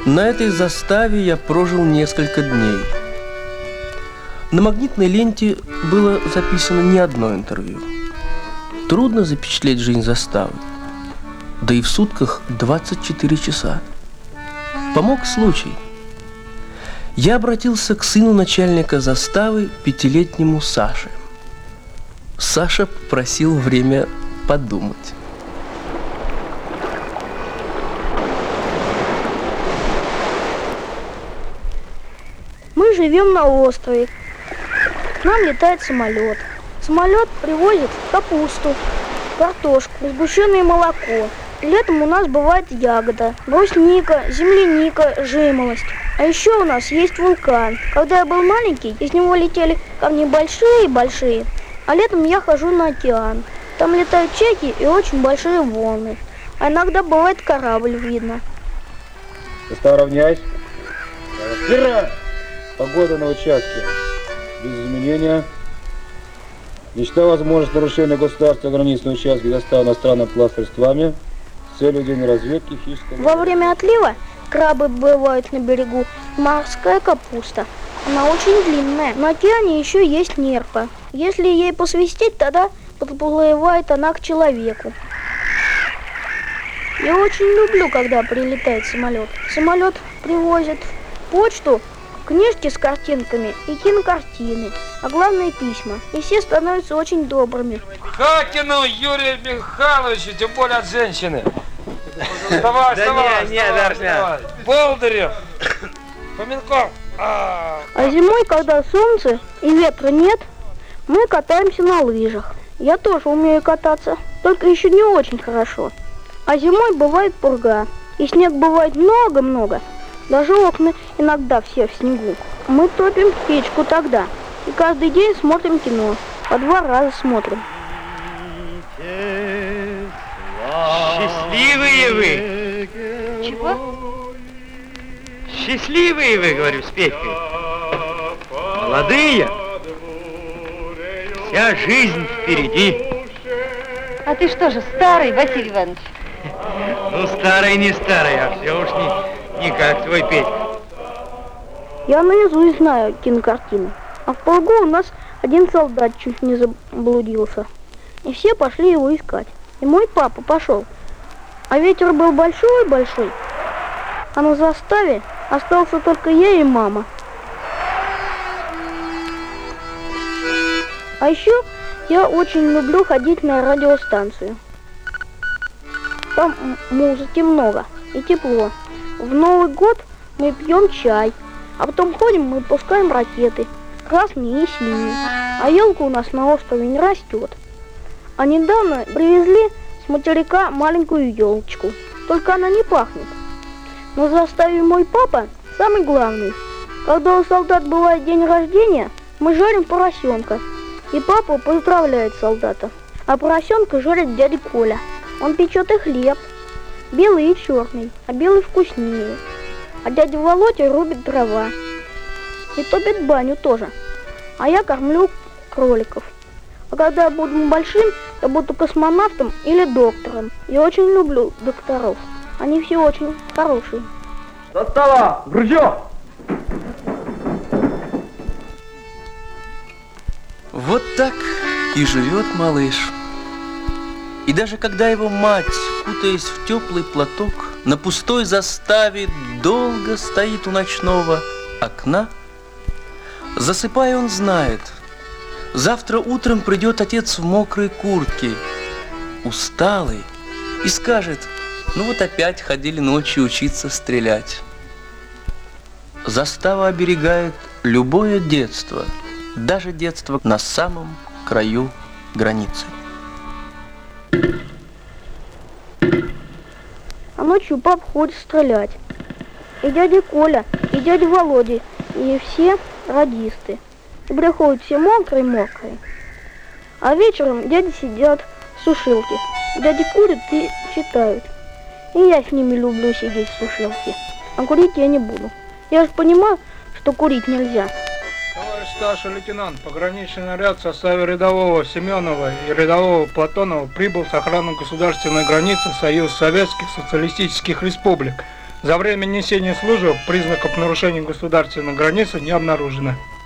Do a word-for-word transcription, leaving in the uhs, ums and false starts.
На этой заставе я прожил несколько дней. На магнитной ленте было записано не одно интервью. Трудно запечатлеть жизнь заставы. Да и в сутках двадцать четыре часа. Помог случай. Я обратился к сыну начальника заставы, пятилетнему Саше. Саша просил время подумать. Мы живем на острове. К нам летает самолет. Самолет привозит капусту, картошку, сгущенное молоко. Летом у нас бывает ягода, брусника, земляника, жимолость. А еще у нас есть вулкан. Когда я был маленький, из него летели камни большие-большие. А летом я хожу на океан. Там летают чайки и очень большие волны. А иногда бывает корабль видно. Состав равняйся. Вперед! Погода на участке. Без изменения. Не считая возможность нарушения государственной границы на участке, доставлена иностранными плавсредствами с целью ведения разведки физического... Во время отлива крабы бывают на берегу, морская капуста. Она очень длинная. На океане еще есть нерпа. Если ей посвистеть, тогда подплывает она к человеку. Я очень люблю, когда прилетает самолет. Самолет привозит почту, книжки с картинками и кинокартины, а главное письма. И все становятся очень добрыми. Хакину Юрию Михайловичу, тем более от женщины. Вставай, вставай, не, не, вставай. Болдырев, Фоменков. А зимой, когда солнца и ветра нет, мы катаемся на лыжах. Я тоже умею кататься, только еще не очень хорошо. А зимой бывает пурга, и снег бывает много-много. Даже окна иногда все в снегу. Мы топим печку тогда. И каждый день смотрим кино. По два раза смотрим. Счастливые вы! Чего? Счастливые вы, говорю, с Петькой. Молодые. Вся жизнь впереди. А ты что же, старый, Василий Иванович? Ну, старый не старый, а все уж не, не как твой Петька. Я наизусть знаю кинокартины. А в полгу у нас один солдат чуть не заблудился. И все пошли его искать. И мой папа пошел. А ветер был большой-большой. А на заставе остался только я и мама. А еще я очень люблю ходить на радиостанцию. Там музыки много и тепло. В Новый год мы пьем чай, а потом ходим, мы пускаем ракеты, красные и синие. А елка у нас на острове не растет. А недавно привезли с материка маленькую елочку, только она не пахнет. На заставе мой папа самый главный. Когда у солдат бывает день рождения, мы жарим поросенка. И папа поздравляет солдата. А поросенка жарит дядя Коля. Он печет и хлеб, белый и черный, а белый вкуснее. А дядя Володя рубит дрова и топит баню тоже. А я кормлю кроликов. А когда я буду большим, я буду космонавтом или доктором. Я очень люблю докторов. Они все очень хорошие. Застава! В ружье! Вот так и живет малыш. И даже когда его мать, кутаясь в теплый платок, на пустой заставе долго стоит у ночного окна, засыпая, он знает, завтра утром придет отец в мокрой куртке, усталый, и скажет: ну вот опять ходили ночью учиться стрелять. Застава оберегает любое детство, даже детство на самом краю границы. А ночью пап ходит стрелять. И дядя Коля, и дядя Володя, и все радисты. И приходят все мокрые-мокрые. А вечером дяди сидят в сушилке. Дяди курят и читают. И я с ними люблю сидеть в сушилке. А курить я не буду. Я же понимаю, что курить нельзя. Товарищ старший лейтенант, пограничный наряд в составе рядового Семенова и рядового Платонова прибыл с охраной государственной границы Союза Советских Социалистических Республик. За время несения службы признаков нарушения государственной границы не обнаружено.